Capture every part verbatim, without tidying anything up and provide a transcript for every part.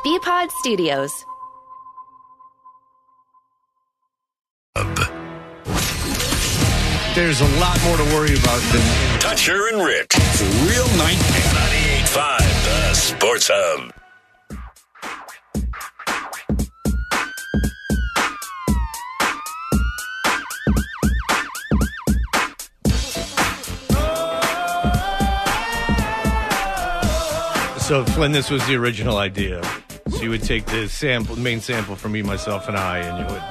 B-Pod Studios. There's a lot more to worry about than Toucher and Rick. It's a real nightmare. ninety-eight point five, the Sports Hub. So, Flynn, this was the original idea. So you would take the sample, main sample from Me, Myself, and I, and you would...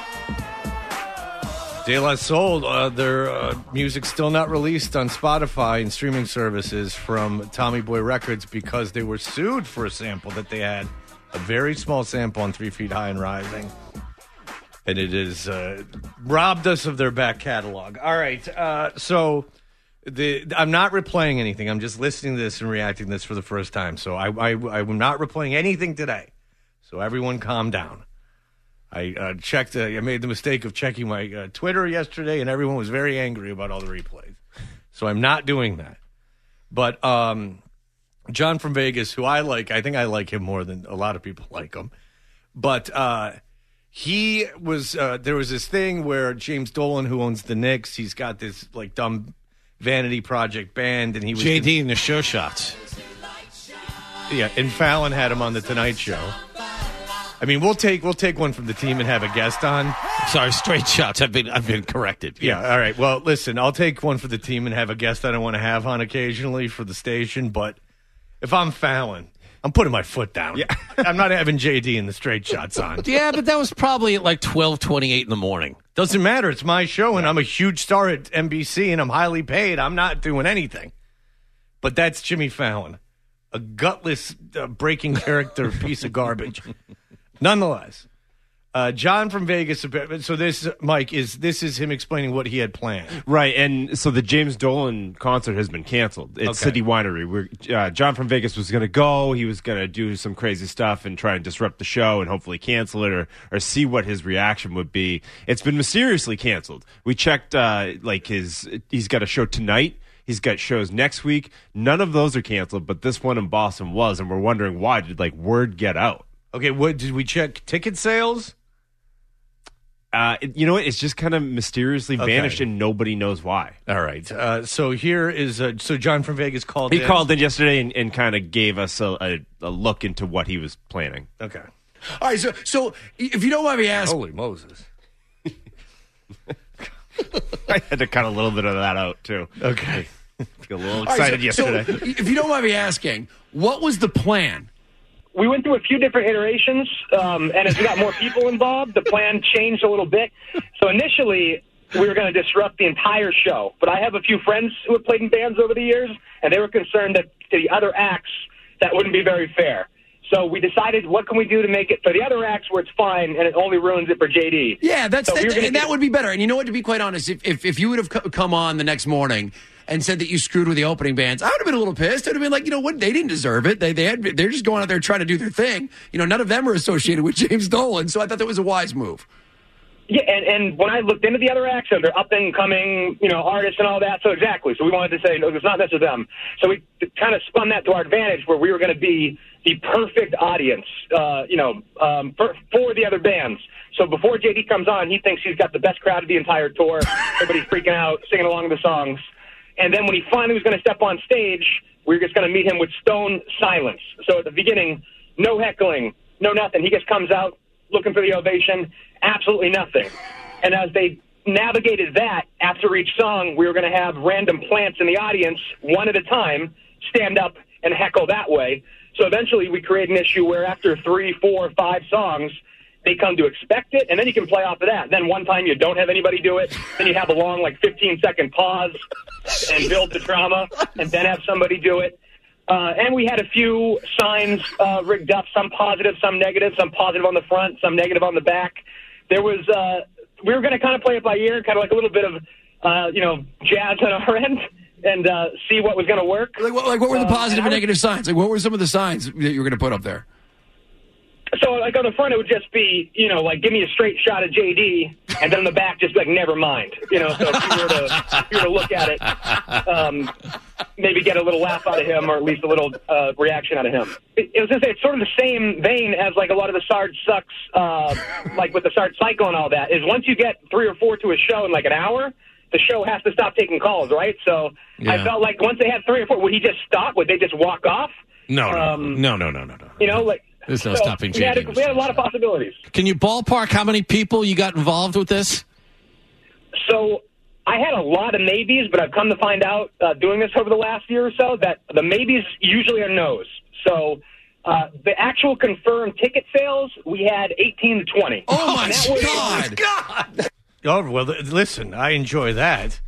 De La Soul, uh, their uh, music's still not released on Spotify and streaming services from Tommy Boy Records because they were sued for a sample that they had, a very small sample on Three Feet High and Rising. And it has uh, robbed us of their back catalog. All right, uh, so the I'm not replaying anything. I'm just listening to this and reacting to this for the first time. So I, I, I'm not replaying anything today. So everyone calm down. I uh, checked. Uh, I made the mistake of checking my uh, Twitter yesterday, and everyone was very angry about all the replays. So I'm not doing that. But um, John from Vegas, who I like, I think I like him more than a lot of people like him. But uh, he was. Uh, there was this thing where James Dolan, who owns the Knicks, he's got this like dumb vanity project band, and he was J D in the show shots. Yeah, and Fallon had him on the Tonight Show. I mean, we'll take we'll take one from the team and have a guest on. Sorry, straight shots. I've been I've been corrected. Yeah, all right. Well, listen, I'll take one for the team and have a guest I don't want to have on occasionally for the station. But if I'm Fallon, I'm putting my foot down. Yeah. I'm not having J D and the straight shots on. Yeah, but that was probably at like twelve twenty-eight in the morning. Doesn't matter. It's my show, and yeah. I'm a huge star at N B C, and I'm highly paid. I'm not doing anything. But that's Jimmy Fallon, a gutless, uh, breaking character piece of garbage. Nonetheless, uh, John from Vegas. So this, Mike, is this is him explaining what he had planned, right? And so the James Dolan concert has been canceled. It's okay. City Winery. We're, uh, John from Vegas was going to go. He was going to do some crazy stuff and try and disrupt the show and hopefully cancel it or or see what his reaction would be. It's been mysteriously canceled. We checked, uh, like his. He's got a show tonight. He's got shows next week. None of those are canceled, but this one in Boston was, and we're wondering why. Did like word get out? Okay, what did we check? Ticket sales? Uh, you know what? It's just kind of mysteriously vanished, okay. and nobody knows why. All right. Uh, so here is uh, so John from Vegas called. He in. called in yesterday and, and kind of gave us a, a, a look into what he was planning. Okay. All right. So, so if you don't mind me asking, holy Moses, I had to cut a little bit of that out too. Okay. Got a little excited right, so, yesterday. So if you don't mind me asking, what was the plan? We went through a few different iterations, um, and as we got more people involved, the plan changed a little bit. So initially, we were going to disrupt the entire show. But I have a few friends who have played in bands over the years, and they were concerned that to the other acts, that wouldn't be very fair. So we decided, what can we do to make it for the other acts where it's fine, and it only ruins it for J D? Yeah, that's so that, we and that would be better. And you know what, to be quite honest, if, if, if you would have co- come on the next morning and said that you screwed with the opening bands, I would have been a little pissed. I would have been like, you know what, they didn't deserve it. They they had they're just going out there trying to do their thing. You know, none of them are associated with James Dolan, so I thought that was a wise move. Yeah, and, and when I looked into the other acts, so they're up-and-coming, you know, artists and all that, so exactly. So we wanted to say, no, it's not this or them. So we kind of spun that to our advantage where we were going to be the perfect audience, uh, you know, um, for, for the other bands. So before J D comes on, he thinks he's got the best crowd of the entire tour. Everybody's freaking out, singing along the songs. And then when he finally was going to step on stage, we were just going to meet him with stone silence. So at the beginning, no heckling, no nothing. He just comes out looking for the ovation, absolutely nothing. And as they navigated that, after each song, we were going to have random plants in the audience, one at a time, stand up and heckle that way. So eventually we create an issue where after three, four, five songs, they come to expect it, and then you can play off of that. Then one time you don't have anybody do it, then you have a long, like, fifteen-second pause and build the drama, and then have somebody do it. Uh, and we had a few signs uh, rigged up, some positive, some negative, some positive on the front, some negative on the back. There was, uh, we were going to kind of play it by ear, kind of like a little bit of, uh, you know, jazz on our end, and uh, see what was going to work. Like what, like what were the positive uh, and, and negative signs? Like what were some of the signs that you were going to put up there? So, like, on the front, it would just be, you know, like, give me a straight shot of J D. and then in the back just be like, never mind. You know, so if you were to, if you were to look at it, um, maybe get a little laugh out of him or at least a little uh, reaction out of him. It, it was going to say, it's sort of the same vein as like a lot of the Sarge Sucks, uh, like with the Sarge Psycho and all that, is once you get three or four to a show in like an hour, the show has to stop taking calls, right? So Yeah. I felt like once they had three or four, would he just stop? Would they just walk off? No, no, Um, no, no, no, no, no. You know, like There's no so stopping we had, J D. a, we had a lot of possibilities. Can you ballpark how many people you got involved with this? So I had a lot of maybes, but I've come to find out uh, doing this over the last year or so that the maybes usually are no's. So uh, the actual confirmed ticket sales, we had eighteen to twenty. Oh, my And that was- God. Oh, well, th- listen, I enjoy that.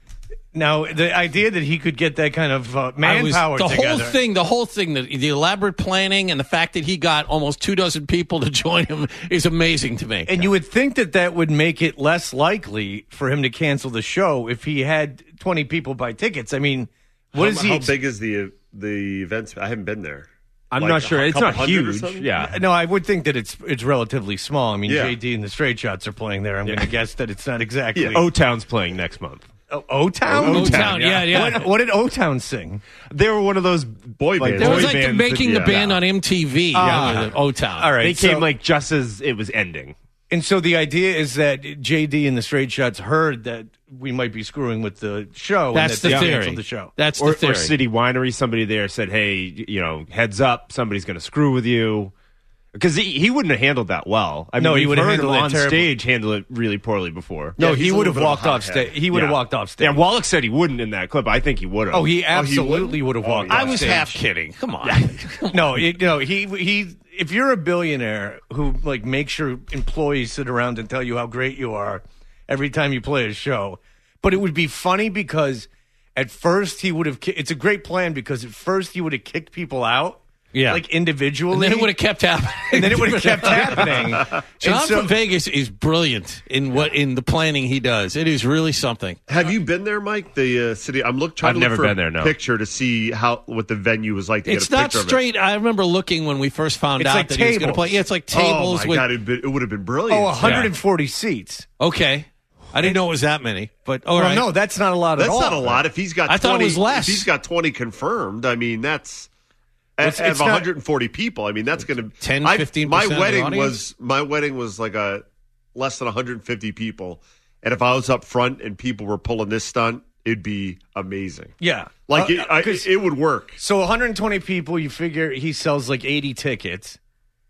Now, the idea that he could get that kind of uh, I was- manpower the together. whole thing, the whole thing, the, the elaborate planning and the fact that he got almost two dozen people to join him is amazing to me. And you would think that that would make it less likely for him to cancel the show if he had twenty people buy tickets. I mean, what how, is he? How ex- big is the the event? I haven't been there. I'm Like not a sure. It's couple not hundred or huge. something? Yeah. No, I would think that it's it's relatively small. I mean, Yeah. J D and the Straight Shots are playing there. I'm going to guess that it's not exactly Yeah. O-Town's playing next month. O- O-Town. O-Town, yeah, yeah. What, what did O-Town sing? They were one of those Boy like, bands. There boy was like the bands making that- the band yeah. on M T V, Ah. yeah, O-Town. All right, They came so- like just as it was ending. And so the idea is that J D and the Straight Shots heard that we might be screwing with the show. That's and the that they theory. canceled the show. That's Or, the theory. or City Winery, somebody there said, hey, you know, heads up, somebody's going to screw with you. Because he, he wouldn't have handled that well. I mean, No, he we've would have heard handled him it on terribly. stage handle it really poorly before. No, Yeah, he he's a would little have bit of a walked off hothead. stage. He would have Yeah. walked off stage. Yeah, Wallach said he wouldn't in that clip. I think he would have. Oh, he Oh, he absolutely would have wouldn't? walked Oh, off yeah. I was stage. half kidding. Come on. No, it, no, he he. If you're a billionaire who like makes your employees sit around and tell you how great you are every time you play a show, but it would be funny because at first he would have. ki- It's a great plan because at first he would have kicked people out, Yeah. like individually, And then it would have kept happening. and then it would have kept happening. John And so- from Vegas is brilliant in what in the planning he does. It is really something. Have you been there, Mike? The uh, city. I'm look trying I've to look never for been a there, no. picture to see how what the venue was like. To It's get a not picture straight. I remember looking when we first found It's out like that he was going to tables. play. Yeah, it's like Of it. tables Oh my with. god, it'd been- it would have been brilliant. Oh, one hundred forty seats. Okay, I didn't know it was that many, but all Well, right. no, that's not a lot That's at all. not a lot. If he's got, I thought it twenty, was less. If he's got twenty confirmed, I mean that's. It's- Out it's of not- one hundred forty people, I mean that's going to ten, I- fifteen My percent of the wedding audience? was my wedding was like a less than one hundred fifty people, and if I was up front and people were pulling this stunt, it'd be amazing. Yeah, Like Uh, it, I, 'cause- it would work. So one hundred twenty people, you figure he sells like eighty tickets,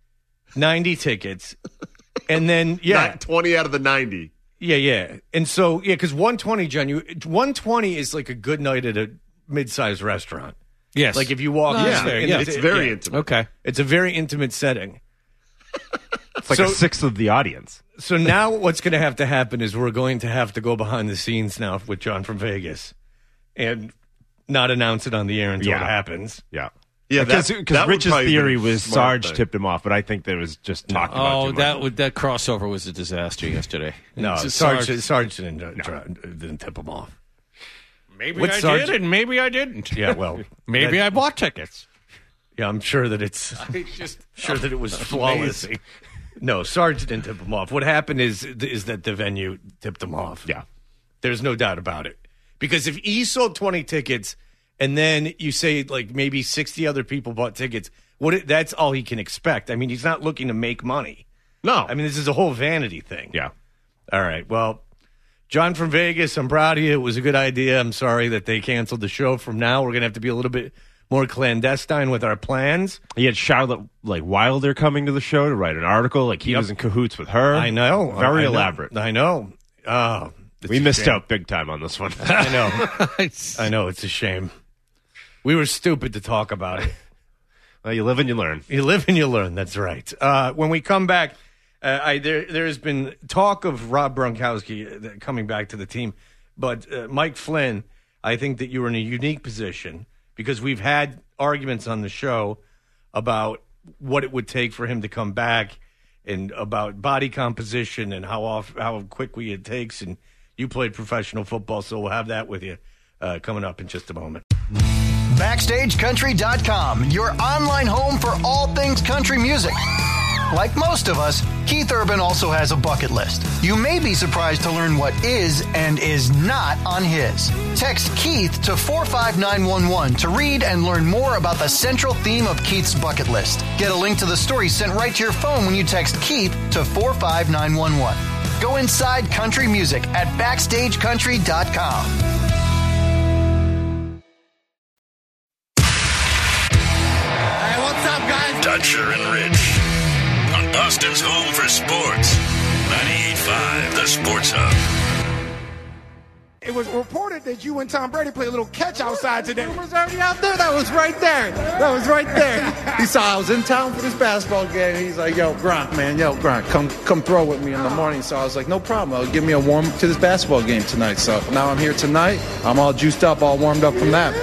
ninety tickets, and then yeah, Not twenty out of the ninety. yeah, yeah, and so yeah, because one twenty, John, you one twenty is like a good night at a mid-sized restaurant. yes, Like if you walk, No, in, that's fair, in yeah. the- It's very yeah. intimate. okay. It's a very intimate setting. It's like So- a sixth of the audience. So now what's going to have to happen is we're going to have to go behind the scenes now with John from Vegas, and not announce it on the air until Yeah. it happens. Yeah. Yeah, Because that- that would Rich's probably be theory a was smart Sarge thing. tipped him off, but I think there was just talking about Oh, too much. that would that crossover was a disaster yesterday. No, It's a Sarge, Sarge- Sarge didn't, uh, try- didn't tip him off. Maybe What I Sarge- did, and maybe I didn't. Yeah, well, Maybe that- I bought tickets. Yeah, I'm sure that it's Just sure that it was flawless. No, Sarge didn't tip him off. What happened is is that the venue tipped him off. Yeah. There's no doubt about it. Because if he sold twenty tickets and then you say like maybe sixty other people bought tickets, what it, that's all he can expect. I mean, he's not looking to make money. No. I mean, this is a whole vanity thing. yeah. All right. Well, John from Vegas, I'm proud of you. It was a good idea. I'm sorry that they canceled the show. From now, we're going to have to be a little bit more clandestine with our plans. He had Charlotte like Wilder coming to the show to write an article. Like he Yep. was in cahoots with her. I know. Very I know. elaborate. I know. Oh, it's We a missed shame. out big time on this one. I know. I know. It's a shame. We were stupid to talk about it. Well, you live and you learn. You live and you learn. That's right. Uh, when we come back, uh, I, there there has been talk of Rob Gronkowski uh, coming back to the team, but uh, Mike Flynn, I think that you were in a unique position because we've had arguments on the show about what it would take for him to come back and about body composition and how off how quickly it takes. And you played professional football, so we'll have that with you uh, coming up in just a moment. Backstage Country dot com, your online home for all things country music. Like most of us, Keith Urban also has a bucket list. You may be surprised to learn what is and is not on his. Text Keith to four five nine one one to read and learn more about the central theme of Keith's bucket list. Get a link to the story sent right to your phone when you text Keith to four five nine one one. Go inside country music at backstage country dot com. Hey, what's up, guys? Dutcher and Rich on Boston's home for sports. ninety-eight point five, the Sports Hub. It was reported that you and Tom Brady played a little catch outside today. It was already out there. That was right there. That was right there. He saw I was in town for this basketball game. He's like, yo, Gronk, man, yo, Gronk, come come throw with me in the morning. So I was like, no problem. I'll give me a warm up to this basketball game tonight. So now I'm here tonight. I'm all juiced up, all warmed up from that.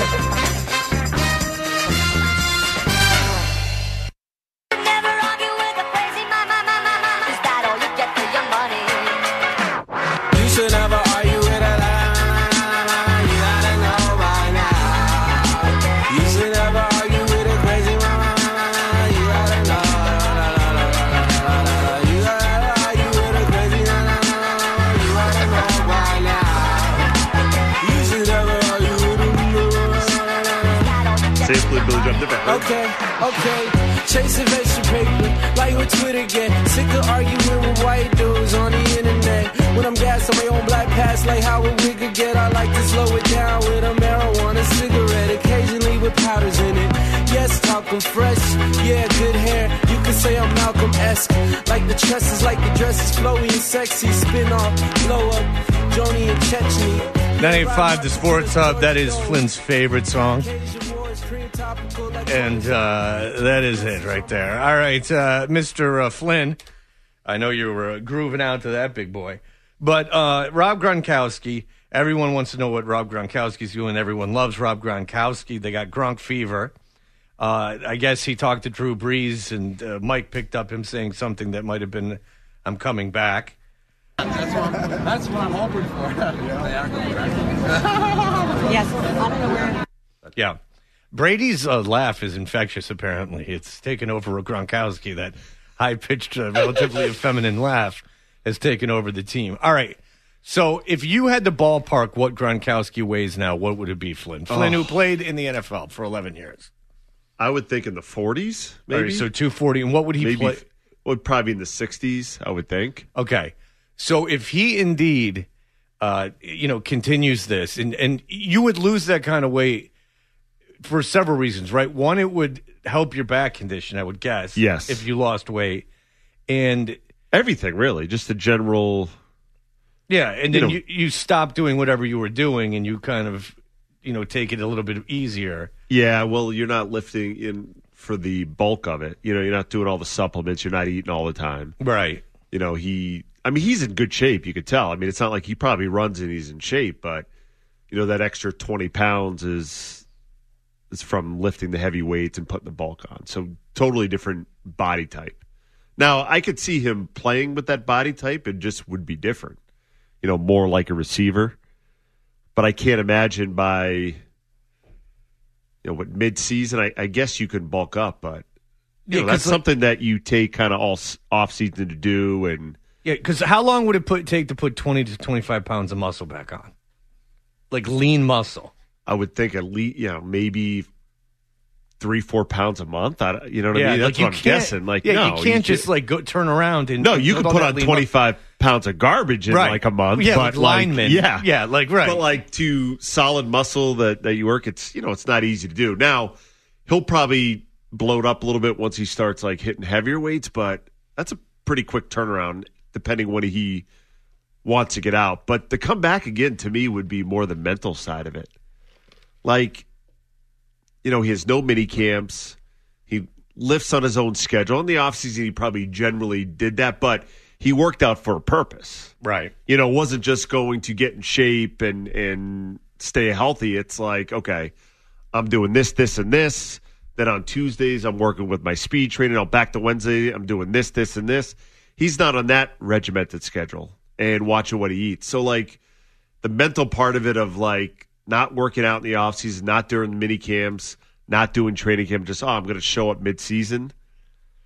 Okay, okay, chasing extra paper, like with Twitter get sick of arguing with white dudes on the internet. When I'm gas on my own black pass, like how a wig get, I like to slow it down with a marijuana cigarette, occasionally with powders in it. Yes, talking fresh, yeah, good hair. You can say I'm Malcolm-esque, like the tresses, like the dresses, flowy and sexy, spin off, blow up, Joni and Chechny. ninety-eight point five, the Sports Hub. That is Flynn's favorite song. And uh, that is it right there. All right, uh, Mister Uh, Flynn, I know you were uh, grooving out to that big boy. But uh, Rob Gronkowski, everyone wants to know what Rob Gronkowski's doing. Everyone loves Rob Gronkowski. They got Gronk fever. Uh, I guess he talked to Drew Brees, and uh, Mike picked up him saying something that might have been, I'm coming back. That's what I'm, that's what I'm hoping for. Yes, I don't know where. Yeah. Brady's uh, laugh is infectious, apparently. It's taken over Gronkowski. That high-pitched, uh, relatively effeminate laugh has taken over the team. All right. So if you had to ballpark what Gronkowski weighs now, what would it be, Flynn? Flynn, Oh. who played in the N F L for eleven years. I would think in the forties, All maybe. right, so two forty. And what would he maybe, play? Would probably in the sixties, I would think. Okay. So if he indeed, uh, you know, continues this, and, and you would lose that kind of weight for several reasons, right? One, it would help your back condition, I would guess. Yes. If you lost weight. And everything, really. Just the general. Yeah. And you then know, you, you stop doing whatever you were doing and you kind of, you know, take it a little bit easier. Yeah. Well, you're not lifting in for the bulk of it. You know, you're not doing all the supplements. You're not eating all the time. Right. You know, he, I mean, he's in good shape. You could tell. I mean, it's not like he probably runs and he's in shape, but, you know, that extra twenty pounds is. is from lifting the heavy weights and putting the bulk on. So totally different body type. Now, I could see him playing with that body type. It just would be different. You know, more like a receiver. But I can't imagine by, you know, what, mid-season, I, I guess you can bulk up, but you Yeah, know, that's 'cause, like- something that you take kind of all s- off-season to do. And Yeah, because how long would it put, take to put twenty to twenty-five pounds of muscle back on? Like lean muscle. I would think at least, you know, maybe three, four pounds a month. I, you know what Yeah, I mean? That's like you what I'm can't- guessing. Like, yeah, no, you can't just like go turn around and no, you put can all put that on lean twenty-five pounds of garbage in Right. like a month. Yeah, but like linemen. yeah, Yeah, like, right. But like to solid muscle that that you work, it's you know it's not easy to do. Now he'll probably bloat up a little bit once he starts like hitting heavier weights, but that's a pretty quick turnaround depending when he wants to get out. But to come back again to me would be more the mental side of it. Like, you know, he has no mini camps. He lifts on his own schedule. In the offseason, he probably generally did that, but he worked out for a purpose. Right. You know, it wasn't just going to get in shape and, and stay healthy. It's like, okay, I'm doing this, this, and this. Then on Tuesdays, I'm working with my speed training. I'll back to Wednesday, I'm doing this, this, and this. He's not on that regimented schedule and watching what he eats. So, like, the mental part of it of, like, not working out in the offseason, not during the mini camps, not doing training camp, just, oh, I'm going to show up mid-season.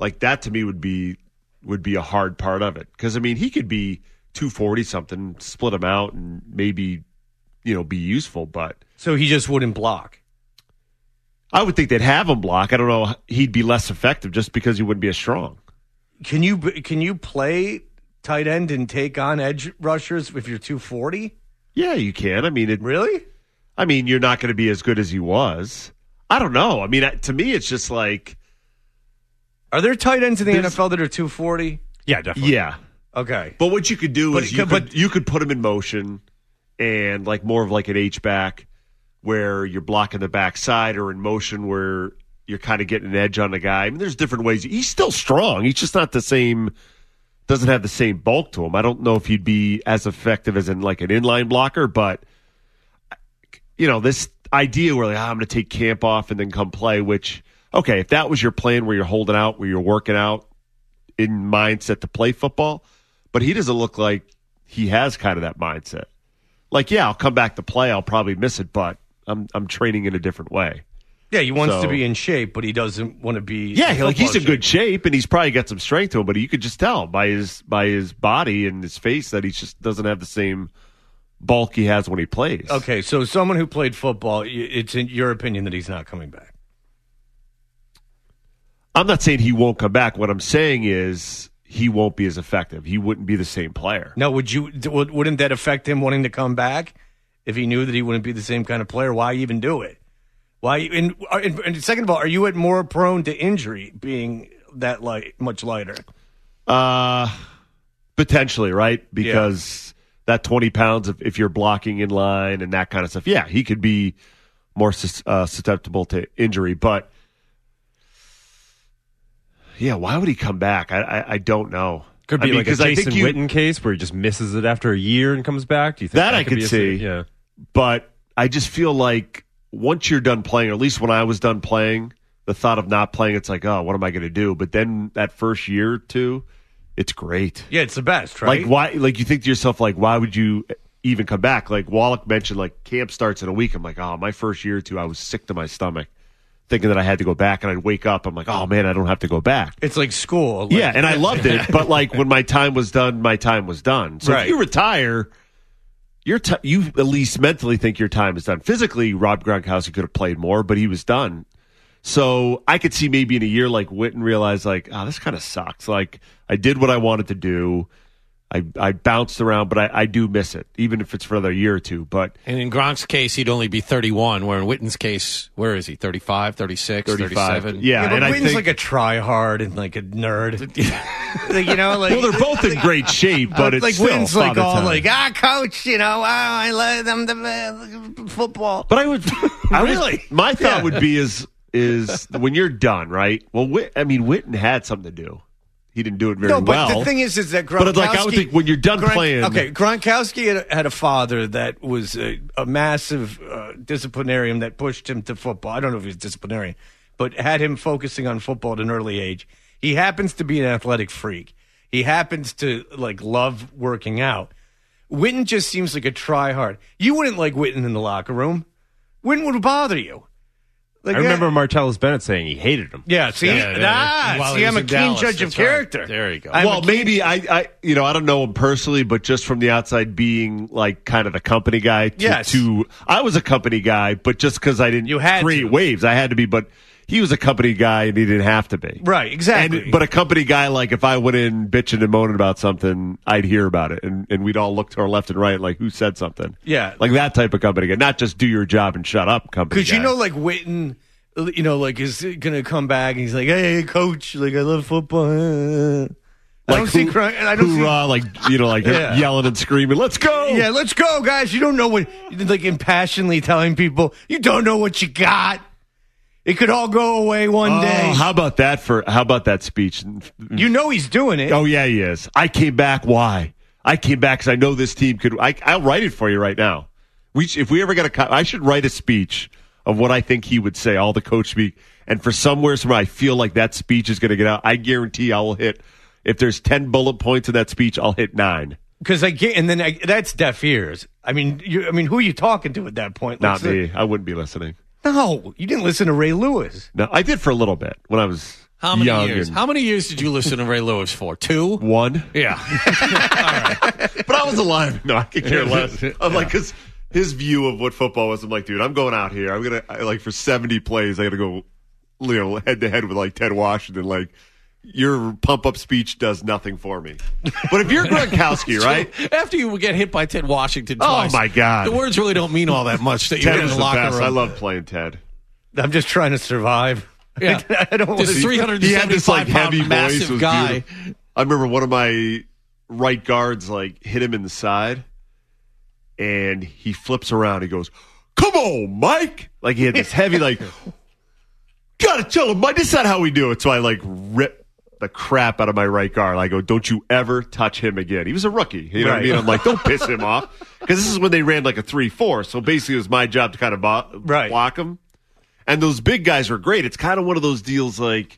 Like that to me would be would be a hard part of it. Because, I mean, he could be two forty something, split him out, and maybe, you know, be useful. But so he just wouldn't block. I would think they'd have him block. I don't know. He'd be less effective just because he wouldn't be as strong. Can you can you play tight end and take on edge rushers if you're two forty? Yeah, you can. I mean, it really. I mean, you're not going to be as good as he was. I don't know. I mean, to me, it's just like. Are there tight ends in the N F L that are two forty? Yeah, definitely. Yeah. Okay. But what you could do but, is you but, could, you could put him in motion and like more of like an H-back where you're blocking the backside, or in motion where you're kind of getting an edge on the guy. I mean, there's different ways. He's still strong. He's just not the same, doesn't have the same bulk to him. I don't know if he'd be as effective as in like an inline blocker, but, you know, this idea where like, oh, I'm going to take camp off and then come play, which, okay, if that was your plan where you're holding out, where you're working out in mindset to play football, but he doesn't look like he has kind of that mindset. Like, yeah, I'll come back to play. I'll probably miss it, but I'm I'm training in a different way. Yeah, he wants so, to be in shape, but he doesn't want to be. Yeah, like he's in shape. good shape, and he's probably got some strength to him. But you could just tell by his by his body and his face that he just doesn't have the same bulk he has when he plays. Okay, so someone who played football, it's in your opinion that he's not coming back. I'm not saying he won't come back. What I'm saying is he won't be as effective. He wouldn't be the same player. Now, would you? Wouldn't that affect him wanting to come back if he knew that he wouldn't be the same kind of player? Why even do it? Why? And, and, and second of all, are you at more prone to injury being that light, much lighter? Uh, potentially, right? Because yeah. that twenty pounds, if, if you're blocking in line and that kind of stuff, yeah, he could be more uh, susceptible to injury. But yeah, why would he come back? I I, I don't know. Could be I mean, like a Jason you, Witten case where he just misses it after a year and comes back. Do you think that, that I could, could be a, see? Yeah, but I just feel like once you're done playing, or at least when I was done playing, the thought of not playing, it's like, oh, what am I going to do? But then that first year or two, it's great. Yeah, it's the best, right? Like why? Like you think to yourself, like, why would you even come back? Like Wallach mentioned, like camp starts in a week. I'm like, oh, my first year or two, I was sick to my stomach, thinking that I had to go back, and I'd wake up. I'm like, oh man, I don't have to go back. It's like school. Like, yeah, and I loved it. But like when my time was done, my time was done. So right. if you retire, you're t- you at least mentally think your time is done. Physically, Rob Gronkowski could have played more, but he was done. So I could see maybe in a year like Witten realize like, oh, this kind of sucks. Like I did what I wanted to do. I, I bounced around, but I, I do miss it, even if it's for another year or two. But and in Gronk's case, he'd only be thirty-one, where in Witten's case, where is he? thirty-five, thirty-six, thirty-five. thirty-seven? Yeah, yeah but and Witten's I think, like a try-hard and like a nerd. like, you know, like, well, they're both in great shape, but it's like still Witten's like all time. like, ah, coach, you know, oh, I let them the uh, football. But I would, I really, would, my thought yeah. would be is is when you're done, right? Well, Whit, I mean, Witten had something to do. He didn't do it very no, but well. the thing is, is that Gronkowski. But it's like I would think when you're done Gronk, playing. Okay, Gronkowski had a, had a father that was a, a massive uh, disciplinarian that pushed him to football. I don't know if he was disciplinarian, but had him focusing on football at an early age. He happens to be an athletic freak. He happens to like love working out. Witten just seems like a try hard. You wouldn't like Witten in the locker room. Witten would bother you. Like, I remember yeah. Martellus Bennett saying he hated him. Yeah, see, Yeah, ah, while see, he I'm was a in keen Dallas, judge of that's right. character. There you go. I'm well, a keen- maybe I, I, you know, I don't know him personally, but just from the outside, being like kind of the company guy. To, Yes. to I was a company guy, but just because I didn't You had create to. waves, I had to be. But he was a company guy, and he didn't have to be. Right, exactly. And, but a company guy, like if I went in bitching and moaning about something, I'd hear about it, and, and we'd all look to our left and right, like who said something. Yeah. like that type of company guy, not just do your job and shut up company. Because you guy. know, like Witten, you know, like is gonna come back and he's like, "Hey, coach, like I love football." I like don't see, who, cry- I don't see. hoorah, like you know, like Yeah. yelling and screaming, "Let's go!" Yeah, let's go, guys. You don't know what, like impassionately telling people, you don't know what you got. It could all go away one Oh, day. how about that for? How about that speech? You know he's doing it. Oh yeah, he is. I came back. Why? I came back because I know this team could. I, I'll write it for you right now. We, if we ever get a, co- I should write a speech of what I think he would say. All the coach speak, and for somewhere, somewhere, I feel like that speech is going to get out. I guarantee I will hit. If there's ten bullet points in that speech, I'll hit nine. Because I get, and then I, that's deaf ears. I mean, you, I mean, who are you talking to at that point? Not Like, me. I wouldn't be listening. No, you didn't listen to Ray Lewis. No, I did for a little bit when I was How many young years? and- How many years did you listen to Ray Lewis for? Two? One. Yeah. But I was alive. No, I could care less. I'm like, because his view of what football was, I'm like, dude, I'm going out here. I'm going to, like, for seventy plays, I got to go, you know, head to head with, like, Ted Washington. Like, your pump up speech does nothing for me. But if you're Gronkowski, right? After you get hit by Ted Washington Oh, twice, my God. the words really don't mean all that much that you're Ted in was the the locker best. room. I love playing Ted. I'm just trying to survive. Yeah. I don't want This to. three hundred He had this, like, seventy-five heavy pound voice. It massive was guy. beautiful. I remember one of my right guards, like, hit him in the side, and he flips around. He goes, "Come on, Mike!" Like, he had this heavy, like, gotta tell him, Mike, this is not how we do it. So I, like, rip the crap out of my right guard. I go, "Don't you ever touch him again." He was a rookie. You know what I Right. mean? I'm like, don't piss him off. Because this is when they ran, like, a three four. So basically, it was my job to kind of bo- Right. block him. And those big guys were great. It's kind of one of those deals like,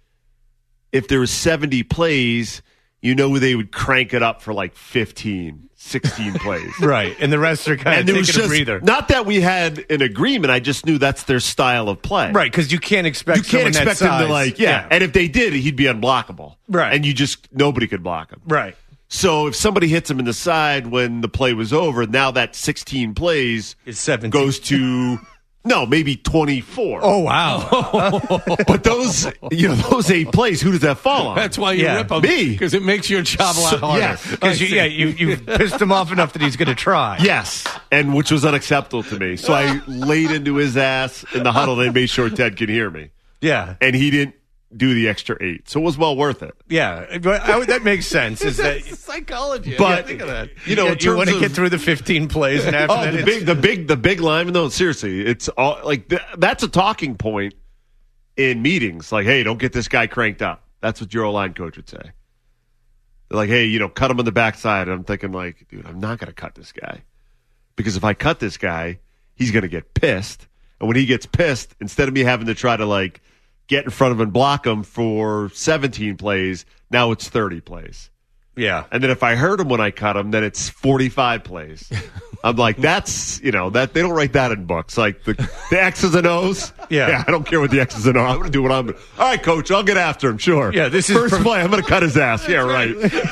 if there was seventy plays, you know they would crank it up for like fifteen, sixteen plays. Right, and the rest are kind And of it was taking a just, breather. not that we had an agreement, I just knew that's their style of play. Right, because you can't expect You can't someone that expect him size. to like, yeah. And if they did, he'd be unblockable. Right. And you just, nobody could block him. Right. So if somebody hits him in the side when the play was over, now that sixteen plays It's seventeen. goes to, no, maybe twenty-four. Oh, wow. But those, you know, those eight plays, who does that fall on? That's why you Yeah. rip him. Me. Because it makes your job a lot So- harder. yes. Because you, yeah, you, you've pissed him off enough that he's going to try. Yes, and which was unacceptable to me. So I laid into his ass in the huddle. They made sure Ted could hear me, Yeah. and he didn't do the extra eight, so it was well worth it. Yeah. But I, would- that makes sense. Is that Psychology. But, yeah, think of that. you know, in you terms want to of- get through the fifteen plays and after Oh, that the it's- big, the big, the big lineman. No, seriously, it's all like th- that's a talking point in meetings. Like, hey, don't get this guy cranked up. That's what your O-line coach would say. They're like, hey, you know, cut him on the backside. And I'm thinking, like, dude, I'm not going to cut this guy because if I cut this guy, he's going to get pissed. And when he gets pissed, instead of me having to try to like get in front of him and block him for seventeen plays, now it's thirty plays. Yeah. And then if I hurt him when I cut him, then it's forty-five plays. I'm like, that's, you know, that they don't write that in books. Like the, the X's and O's. Yeah. I don't care what the X's and O's. I'm going to do what I'm doing. All right, coach, I'll get after him. Sure. Yeah, this is First from- play. I'm going to cut his ass. Yeah, right.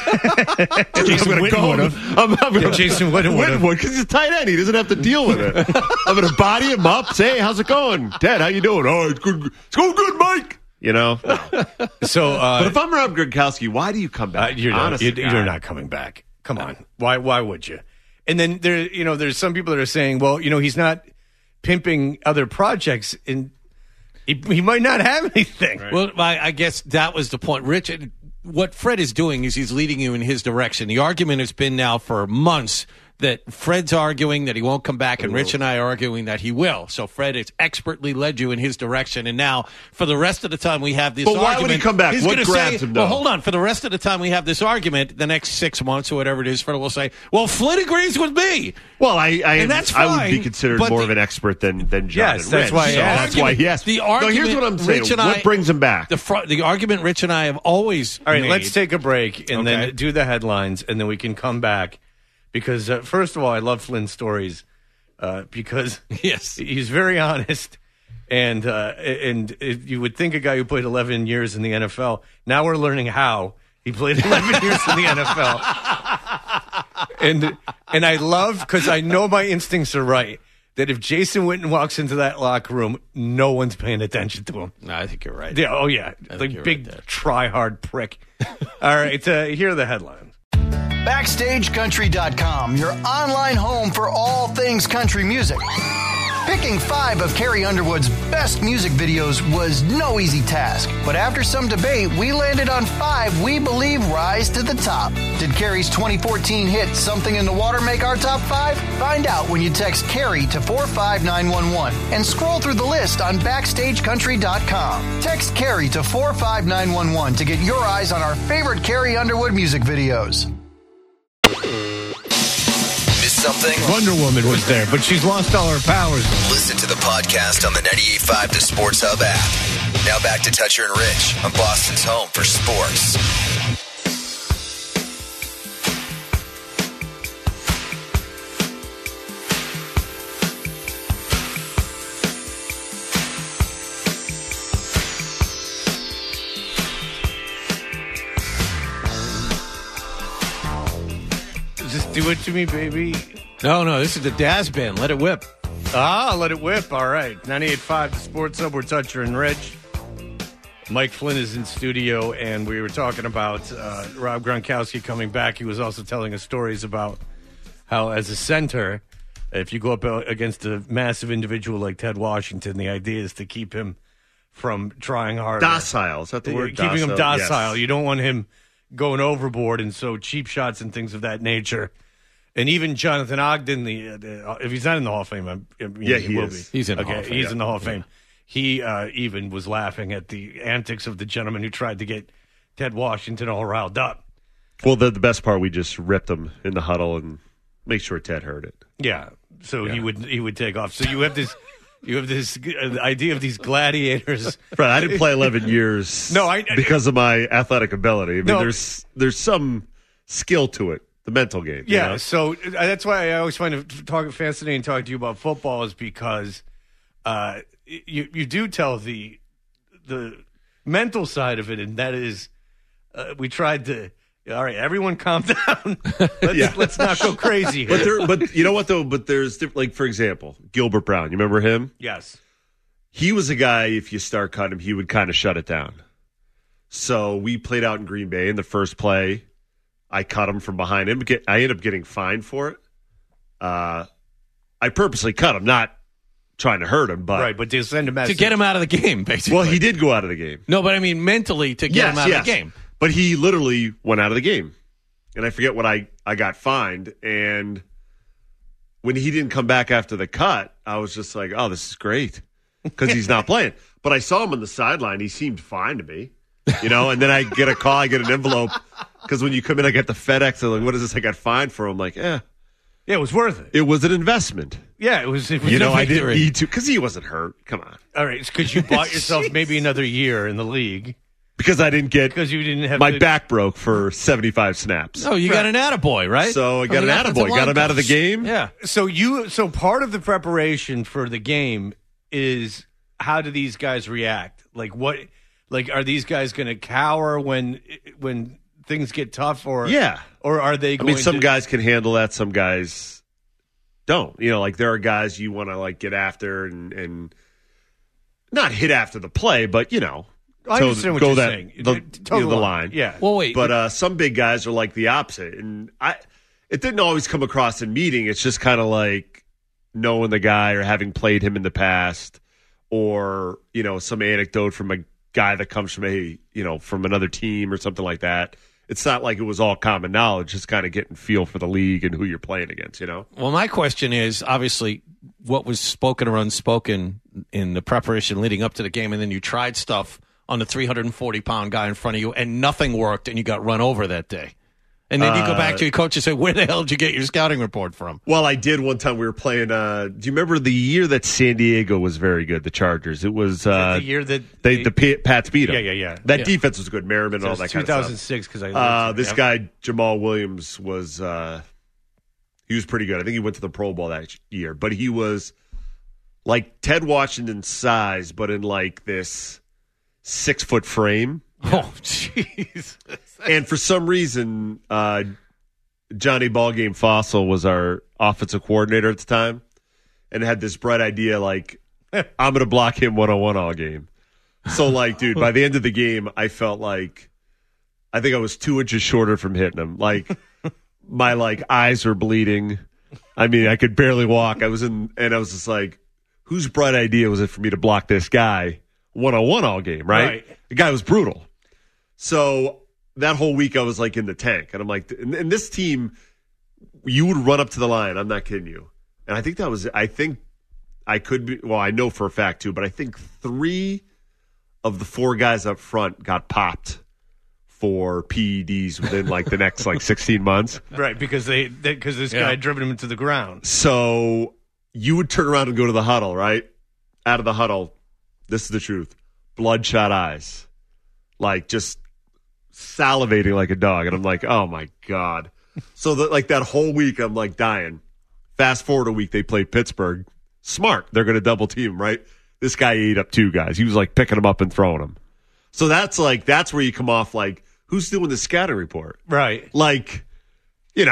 Jason I'm Witten go. would've. I'm, I'm gonna, Yeah, Jason Witten would've. would because he's a tight end. He doesn't have to deal with it. I'm going to body him up. Say, hey, how's it going? Ted, how you doing? Oh, it's good. It's going good, Mike. You know? No. So, uh, But if I'm Rob Gronkowski, why do you come Uh, back? you're, not, Honestly, you're, you're not coming back. Come on. Why Why would you? And then there, you know, there's some people that are saying, well, you know, he's not pimping other projects, and he, he might not have anything. Well, I, I guess that was the point. Rich, what Fred is doing is he's leading you in his direction. The argument has been now for months that Fred's arguing that he won't come back, and Rich and I are arguing that he will. So Fred has expertly led you in his direction, and now for the rest of the time we have this But why argument, would he come back? he's What gonna grabs say, him, well, though? hold on. For the rest of the time we have this argument, the next six months or whatever it is, Fred will say, well, Flynn agrees with me. Well, I I, And that's I would be fine, considered but more the- of an expert than than John Yes, and that's Rich. why I So asked. that's why he asked. The No, argument, here's what I'm saying. Rich and What I- brings him back? The, fr- the argument Rich and I have always All right, made- let's take a break and Okay. then do the headlines, and then we can come back. Because, uh, first of all, I love Flynn's stories uh, because Yes. he's very honest. And uh, and it, you would think a guy who played eleven years in the N F L, now we're learning how he played eleven years in the N F L. And, and I love, because I know my instincts are right, that if Jason Witten walks into that locker room, no one's paying attention to him. No, I think you're right. Yeah, oh, yeah. Like you're big right there. try-hard prick. All right, uh, here are the headlines. Backstage Country dot com, your online home for all things country music. Picking five of Carrie Underwood's best music videos was no easy task, but after some debate, we landed on five we believe rise to the top. Did Carrie's twenty fourteen hit Something in the Water make our top five? Find out when you text Carrie to four five nine one one and scroll through the list on Backstage Country dot com. Text Carrie to four five nine one one to get your eyes on our favorite Carrie Underwood music videos. Miss something? Wonder Woman was there, but she's lost all her powers. Listen to the podcast on the ninety-eight point five The Sports Hub app. Now back to Toucher and Rich on Boston's home for sports. Do it to me, baby. No, no, this is the Daz Band. Let it whip. Ah, let it whip. All right. ninety-eight point five, the Sports Hub. We're Toucher and Rich. Mike Flynn is in studio, and we were talking about uh, Rob Gronkowski coming back. He was also telling us stories about how, as a center, if you go up against a massive individual like Ted Washington, the idea is to keep him from trying harder. Docile. Is that the word? Keeping docile? him docile. Yes. You don't want him going overboard, and so cheap shots and things of that nature. And even Jonathan Ogden, the, uh, the if he's not in the Hall of Fame, I'm, I mean, yeah, he, he will is. be. He's in the okay, Hall of Fame. He's Yeah. in the Hall of Fame. Yeah. He uh, even was laughing at the antics of the gentleman who tried to get Ted Washington all riled up. Well, the, the best part, we just ripped him in the huddle and make sure Ted heard it. Yeah, so Yeah. he would he would take off. So you have this you have this uh, idea of these gladiators. Right, I didn't play eleven years. No, I- because of my athletic ability. I mean, No. there's there's some skill to it, the mental game. you Yeah, know? so uh, that's why I always find it talk, fascinating talking to you about football is because uh, you you do tell the the mental side of it, and that is uh, we tried to. All right, everyone, calm down. Let's, Yeah. let's not go crazy here. But there, but you know what though? But there's diff- like for example, Gilbert Brown. You remember him? Yes. He was a guy. If you start cutting him, he would kind of shut it down. So we played out in Green Bay in the first play. I cut him from behind him. Get, I ended up getting fined for it. Uh, I purposely cut him, not trying to hurt him, but Right, but to send a To message. get him out of the game, basically. well, he did go out of the game. No, but I mean mentally to get him out of the game. But he literally went out of the game. And I forget what I, I got fined. And when he didn't come back after the cut, I was just like, oh, this is great. Because he's not playing. But I saw him on the sideline. He seemed fine to me. You know, and then I get a call, I get an envelope. Because when you come in, I get the FedEx. I'm like, what is this? I got fined for. I'm like, eh. Yeah, it was worth it. It was an investment. Yeah, it was. It was You a know, I victory. didn't need to. Because he wasn't hurt. Come on. All right, because you bought yourself maybe another year in the league. Because I didn't get Because you didn't have my to- back broke for seventy-five snaps. Oh, you got an attaboy, right? So I got From the an offensive attaboy. line Got him out of the coach. game. Yeah. So you, so part of the preparation for the game is how do these guys react? Like what? Like are these guys going to cower when when things get tough, or Yeah. or are they? I Going mean, some to, guys can handle that. Some guys don't. You know, like there are guys you want to like get after and and not hit after the play, but you know, I toe- understand what go you're that, saying. The, Toe you know, the the line. line. Yeah. Well, wait. But uh, some big guys are like the opposite, and I. It didn't always come across in meeting. It's just kind of like knowing the guy or having played him in the past, or you know, some anecdote from a guy that comes from a you know from another team or something like that. It's not like it was all common knowledge. Just kind of getting feel for the league and who you're playing against. You know. Well, my question is obviously what was spoken or unspoken in the preparation leading up to the game, and then you tried stuff on the three hundred forty pound guy in front of you, and nothing worked, and you got run over that day. And then you go back to your coach and say, where the hell did you get your scouting report from? Well, I did one time. We were playing. Uh, do you remember the year that San Diego was very good? The Chargers. It was uh, the year that they, they- the P- Pats beat them. Yeah, yeah, yeah. That Yeah. defense was good. Merriman and all that kind of stuff. two thousand six because I Uh, this guy Jamal Williams was uh, he was pretty good. I think he went to the Pro Bowl that year, but he was like Ted Washington's size, but in like this six foot frame. Oh, jeez. And for some reason, uh, Johnny Ballgame Fossil was our offensive coordinator at the time, and had this bright idea like, I'm going to block him one on one all game. So, like, dude, by the end of the game, I felt like I think I was two inches shorter from hitting him. Like, my like eyes were bleeding. I mean, I could barely walk. I was in, and I was just like, whose bright idea was it for me to block this guy one on one all game? Right? Right. The guy was brutal. So that whole week, I was like in the tank, and I'm like, and, and this team, you would run up to the line. I'm not kidding you. And I think that was, I think I could be, well, I know for a fact too, but I think three of the four guys up front got popped for P E Ds within like the next like sixteen months. right because they because this Yeah. guy had driven him into the ground. So you would turn around and go to the huddle, right? Out of the huddle, this is the truth. Bloodshot eyes. Like just salivating like a dog. And I'm like, oh my God. So that like that whole week, I'm like dying. Fast forward a week, they played Pittsburgh. Smart. They're going to double team, him, right? This guy ate up two guys. He was like picking them up and throwing them. So that's like, that's where you come off like, who's doing the scouting report? Right. Like, you know,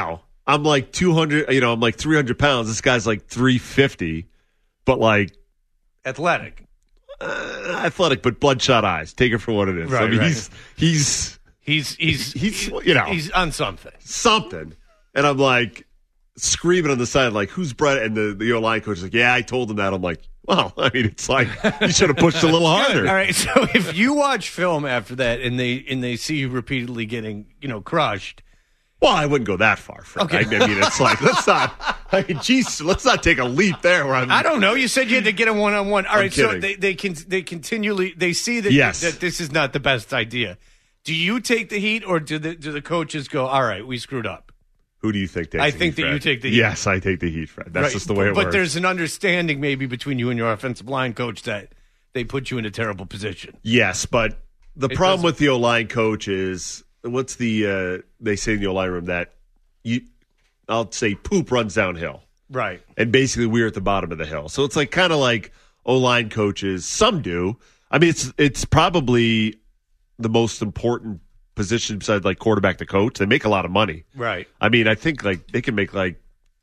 I'm like two hundred, you know, I'm like three hundred pounds. This guy's like three fifty, but like athletic. Uh, athletic, but bloodshot eyes. Take it for what it is. Right, I mean, right. he's he's he's he's he's you know he's on something. Something. And I'm like screaming on the side, like, who's Brett? And the, the O-line coach is like, yeah, I told him that. I'm like, well, I mean, it's like you should have pushed a little harder. All right, so if you watch film after that and they and they see you repeatedly getting, you know, crushed. Well, I wouldn't go that far, Fred. Okay. I, I mean, it's like, let's not, I mean, geez, let's not take a leap there where I'm. I don't know. You said you had to get a one-on-one. All I'm right, so kidding. they they can they continually they see that Yes. that this is not the best idea. Do you take the heat, or do the do the coaches go, all right, we screwed up? Who do you think takes I the think heat, that Fred? you take the heat. Yes, I take the heat, Fred. That's Right, just the way it but works. there's an understanding maybe between you and your offensive line coach that they put you in a terrible position. Yes, but the It problem doesn't- with the O-line coach is, what's the, uh, they say in the O-line room that you, I'll say poop runs downhill. Right. And basically we're at the bottom of the hill. So it's like kind of like O-line coaches, some do. I mean, it's it's probably the most important position besides like quarterback to coach. They make a lot of money. Right. I mean, I think like they can make like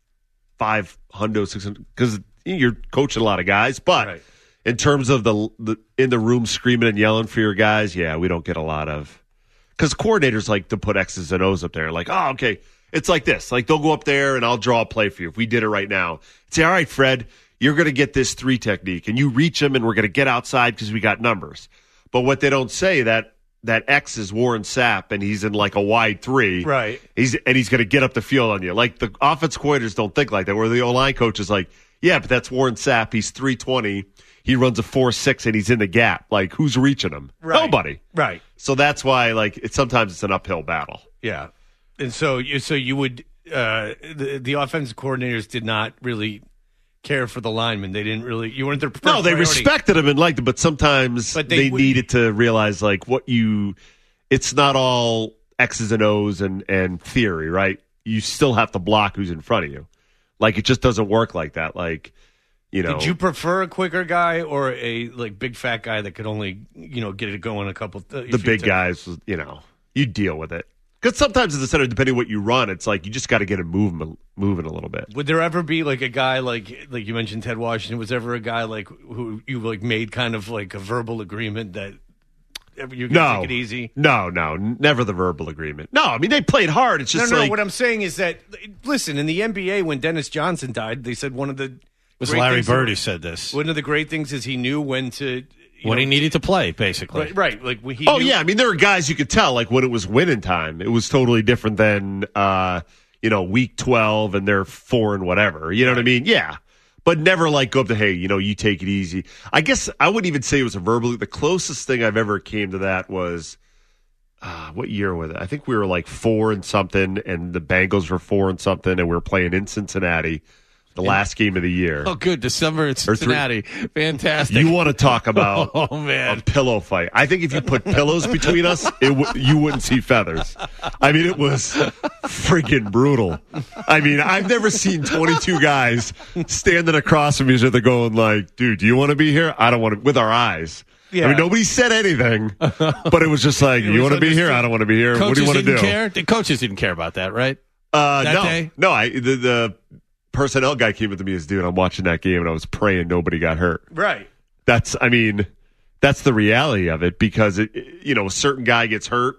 five hundred, six hundred, because you're coaching a lot of guys. But Right. in terms of the, the in the room screaming and yelling for your guys, yeah, we don't get a lot of. Because coordinators like to put X's and O's up there. Like, oh, okay, it's like this. Like they'll go up there and I'll draw a play for you. If we did it right now, say, all right, Fred, you're going to get this three technique, and you reach them, and we're going to get outside because we got numbers. But what they don't say that. That X is Warren Sapp, and he's in like a wide three. Right. He's and he's going to get up the field on you. Like the offense coordinators don't think like that. Where the O-line coach is like, yeah, but that's Warren Sapp. He's three twenty. He runs a four six, and he's in the gap. Like who's reaching him? Right. Nobody. Right. So that's why like it's sometimes it's an uphill battle. Yeah. And so you so you would uh, the the offensive coordinators did not really care for the linemen. They didn't really. You weren't their first No, they priority. respected him and liked him, but sometimes But they, they would- needed to realize like what you. It's not all X's and O's and and theory, right? You still have to block who's in front of you. Like it just doesn't work like that. Like you know, Did you prefer a quicker guy or a like big fat guy that could only you know get it going a couple? Uh, the big guys, you know, you deal with it. Because sometimes at the center, depending what you run, it's like you just got to get it moving, moving a little bit. Would there ever be like a guy like like you mentioned Ted Washington? Was ever a guy like who you like made kind of like a verbal agreement that you can No, take it easy? no, no, never the verbal agreement. No, I mean they played hard. It's just no, no. like What I'm saying is that listen, in the N B A when Dennis Johnson died, they said one of the It was great Larry things- Bird who said this. One of the great things is he knew when to you When know, he needed to play, basically. right, right. Like when he oh knew, yeah, I mean there were guys you could tell like when it was winning time, it was totally different than uh, you know week twelve and they're four and whatever. You know what I mean? Yeah, but never like go up to hey, you know, you take it easy. I guess I wouldn't even say it was a verbal. The closest thing I've ever came to that was. Uh, what year was it? I think we were like four and something, and the Bengals were four and something, and we were playing in Cincinnati, the last game of the year. Oh, good. December in three- Cincinnati. Fantastic. You want to talk about Oh, man. a pillow fight? I think if you put pillows between us, it w- you wouldn't see feathers. I mean, it was friggin' brutal. I mean, I've never seen twenty-two guys standing across from each other going like, "Dude, do you want to be here? I don't want to." With our eyes. Yeah. I mean, nobody said anything, but it was just like, It "You was want to be here? understood. I don't want to be here. Coaches what do you want to didn't do?" care? The coaches didn't care about that, right? Uh, that no, day? no. I the, the personnel guy came up to me as, "Dude, I'm watching that game and I was praying nobody got hurt." right. That's, I mean, that's the reality of it because it, you know, a certain guy gets hurt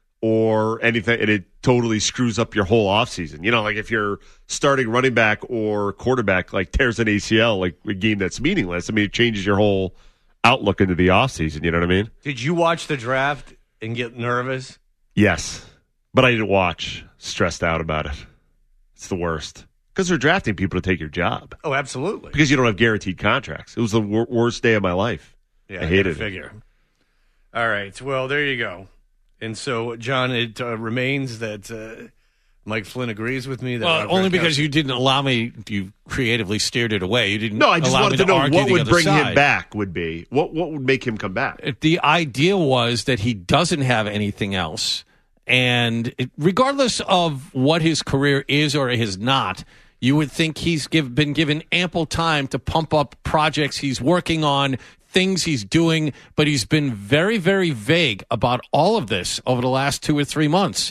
or anything, and it totally screws up your whole offseason. You know, like if you're starting running back or quarterback, like tears an A C L, like a game that's meaningless. I mean, it changes your whole outlook into the offseason. You know what I mean? Did you watch the draft and get nervous? Yes, but I didn't watch. Stressed out about it. It's the worst because they're drafting people to take your job Oh, absolutely. because you don't have guaranteed contracts. It was the wor- worst day of my life. Yeah, I hated gotta it. Figure. All right. Well, there you go. And so, John, it uh, remains that uh, Mike Flynn agrees with me. That Well, Robert only Gronkowski- because you didn't allow me, you creatively steered it away. You didn't No, I just allow wanted me to know argue what the would other bring side. him back would be. What what would make him come back? The idea was that he doesn't have anything else. And it, regardless of what his career is or is not, you would think he's give, been given ample time to pump up projects he's working on, things he's doing, but he's been very, very vague about all of this over the last two or three months.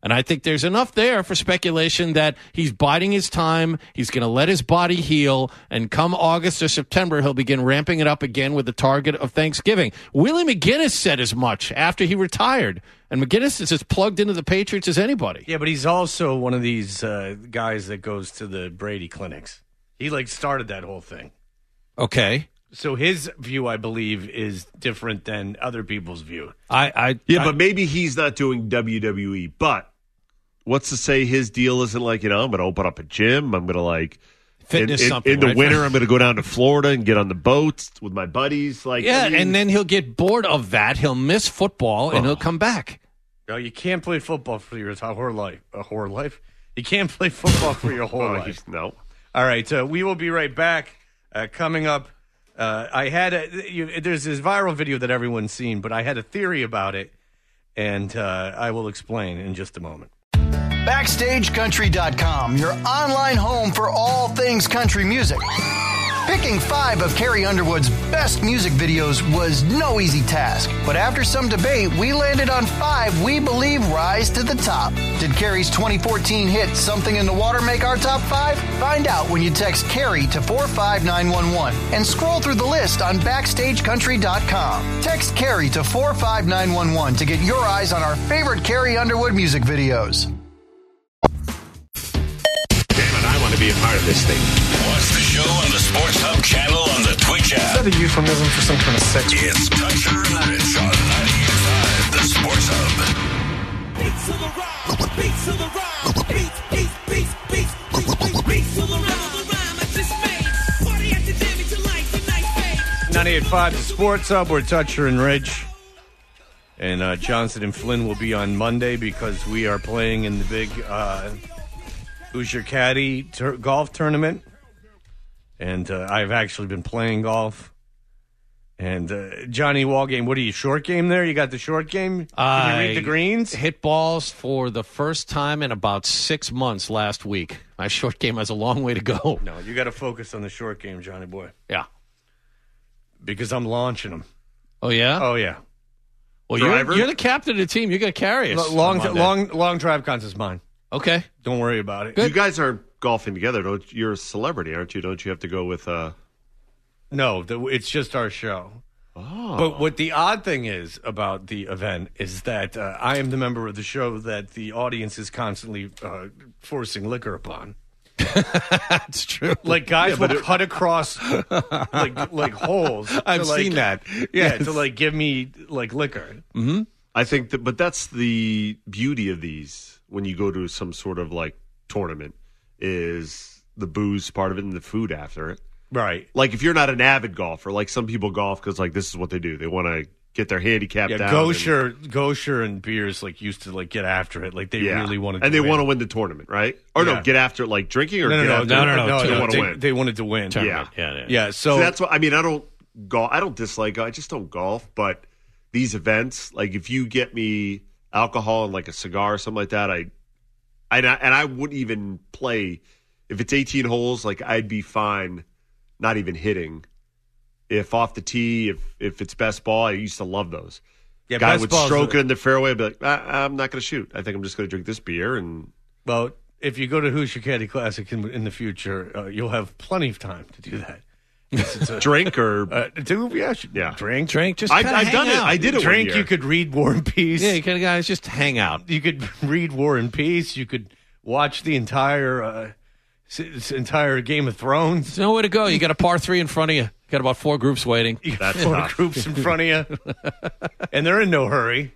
And I think there's enough there for speculation that he's biding his time. He's going to let his body heal. And come August or September, he'll begin ramping it up again with the target of Thanksgiving. Willie McGinnis said as much after he retired. And McGinnis is as plugged into the Patriots as anybody. Yeah, but he's also one of these uh, guys that goes to the Brady clinics. He, like, started that whole thing. Okay. So his view, I believe, is different than other people's view. I, I Yeah, I, but maybe he's not doing W W E. But what's to say his deal isn't like, you know, I'm going to open up a gym. I'm going to, like, Fitness in, in, something, in the right? winter, I'm going to go down to Florida and get on the boats with my buddies. Like, Yeah, I mean, and then he'll get bored of that. He'll miss football, and Oh. he'll come back. No, you can't play football for your whole life. A whole life? You can't play football for your whole oh, life. he's- no. All right, uh, we will be right back. Uh, coming up, uh, I had a, you, there's this viral video that everyone's seen, but I had a theory about it, and uh, I will explain in just a moment. Backstage Country dot com, your online home for all things country music. Picking five of Carrie Underwood's best music videos was no easy task, but after some debate, we landed on five we believe rise to the top. Did Carrie's twenty fourteen hit Something in the Water make our top five? Find out when you text Carrie to four five nine one one and scroll through the list on Backstage Country dot com. Text Carrie to four five nine one one to get your eyes on our favorite Carrie Underwood music videos. Damn it, I want to be a part of this thing. Watch the show on the Sports Hub channel on the Twitch app. Is that a euphemism for some kind of sex? It's Toucher and Rich on ninety-eight point five, the Sports Hub. Beats to the rhyme, beats to the rhyme, beats, beats, beats, beats, beats, beats, beats to the rhyme, the rhyme I just made. Party at the jam, it's your life, a nice fade. ninety-eight point five, the Sports Hub. We're Toucher and Rich. And uh, Johnson and Flynn will be on Monday because we are playing in the big uh, Who's Your Caddy tur- golf tournament. And uh, I've actually been playing golf. And uh, Johnny Wallgame, what are you, short game there? You got the short game? Can you read the greens? Hit balls for the first time in about six months last week. My short game has a long way to go. No, you got to focus on the short game, Johnny boy. Yeah. Because I'm launching them. Oh, yeah? Oh, yeah. Well, you're, Driver? you're the captain of the team. You're going to carry us. L- long, on Monday. long, long drive contest mine. Okay. Don't worry about it. You guys aren't golfing together. Don't, you're a celebrity, aren't you? Don't you have to go with... Uh... No, the, it's just our show. Oh. But what the odd thing is about the event is that uh, I am the member of the show that the audience is constantly uh, forcing liquor upon. That's true. Like guys Yeah, will it- cut across like like holes. to, I've like- seen that. Yeah, Yes. to like give me like liquor. I think that, but that's the beauty of these when you go to some sort of like tournament is the booze part of it and the food after it. Right. Like if you're not an avid golfer, like some people golf because like this is what they do. They want to get their handicap Yeah, down. Gosher, Gosher and Beers like used to like get after it. Like they and, yeah. really wanted, and to they win. want to win the tournament, right? Or Yeah. no, get after it like drinking or No, no, get no, after no, it, no, no, they no, want to they, win. they wanted to win. Yeah. Yeah, yeah. Yeah, so, So that's what I mean. I don't golf. I don't dislike. I just don't golf. But these events, like if you get me alcohol and like a cigar or something like that, I, I and I wouldn't even play if it's eighteen holes. Like I'd be fine, not even hitting. If off the tee, if if it's best ball, I used to love those. yeah, Guy best would balls stroke are- it in the fairway, but like, I, I'm not going to shoot. I think I'm just going to drink this beer and. Well, if you go to Who's Your Caddy Classic in, in the future, uh, you'll have plenty of time to do that. It's a, Drink or uh, do yeah, sh- Yeah. drink, Drink, just I've, kinda I've hang done it. out. I did it. one drink. year. You could read War and Peace. Yeah, you can guys just hang out. You could read War and Peace. You could watch the entire uh, s- s- entire Game of Thrones. There's nowhere to go. You got a par three in front of you. Got about four groups waiting. You got That's four tough. groups in front of you, and they're in no hurry.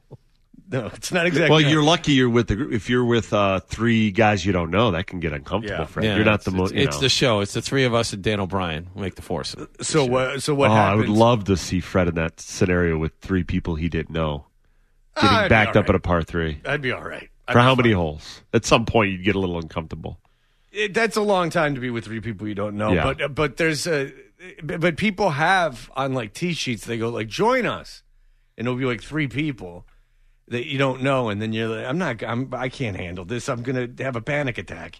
No, it's not exactly. Well, you're lucky you're with the group. If you're with uh, three guys you don't know, that can get uncomfortable, Yeah. Fred. Yeah, you're not it's, the most. It's, it's the show. It's the three of us and Dan O'Brien who make the foursome. so. Uh, so what Oh, I happens? would love to see Fred in that scenario with three people he didn't know, getting I'd be backed all up at a par three. I'd be all right. I'd For be how fine. many holes? At some point, you'd get a little uncomfortable. It, that's a long time to be with three people you don't know. Yeah. But but there's a but people have on like tee sheets they go like join us, and it'll be like three people that you don't know, and then you're like I'm not I'm I can't handle this. I'm gonna have a panic attack.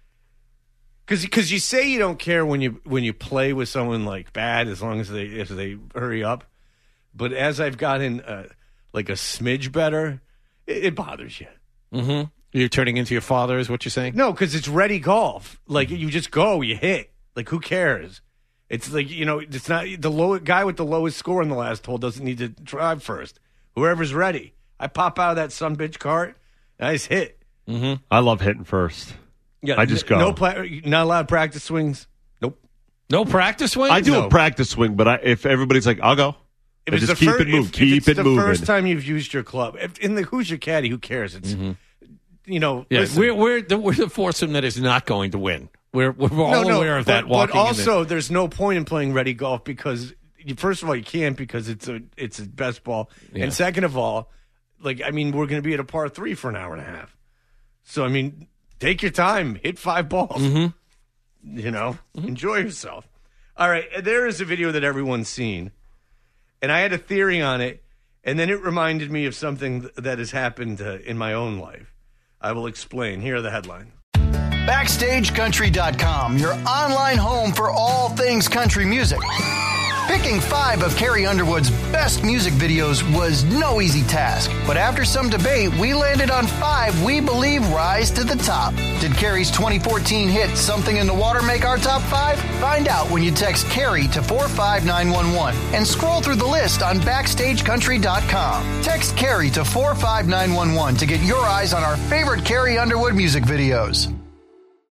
Because because you say you don't care when you when you play with someone like bad as long as they if they hurry up, but as I've gotten uh, like a smidge better, it, it bothers you. Mm-hmm. You're turning into your father, is what you're saying? No, because it's ready golf. Like, you just go, you hit. Like, who cares? It's like, you know, it's not the low guy with the lowest score in the last hole doesn't need to drive first. Whoever's ready. I pop out of that son bitch cart, and I just hit. Mm-hmm. I love hitting first. Yeah, I just go. No, pla- not allowed practice swings. Nope. No practice swings? I do No. a practice swing, but I, if everybody's like, I'll go. If I it's just the keep fir- it moving. if, Keep if it's it the moving. first time you've used your club, if, in the who's your caddy, who cares? It's, Mm-hmm. you know, Yeah, listen. we're we're the, we're the foursome that is not going to win. We're we're all no, no, aware of but, that. But Walking also, in there's no point in playing ready golf because, you, first of all, you can't because it's a it's a best ball, Yeah. and second of all, like I mean, we're going to be at a par three for an hour and a half. So I mean, take your time, hit five balls. Mm-hmm. You know, mm-hmm. enjoy yourself. All right, there is a video that everyone's seen, and I had a theory on it, and then it reminded me of something th- that has happened uh, in my own life. I will explain. Here are the headlines. Backstage Country dot com, your online home for all things country music. Picking five of Carrie Underwood's best music videos was no easy task, but after some debate, we landed on five we believe rise to the top. Did Carrie's twenty fourteen hit Something in the Water make our top five? Find out when you text Carrie to four five nine one one and scroll through the list on Backstage Country dot com. Text Carrie to four five nine one one to get your eyes on our favorite Carrie Underwood music videos.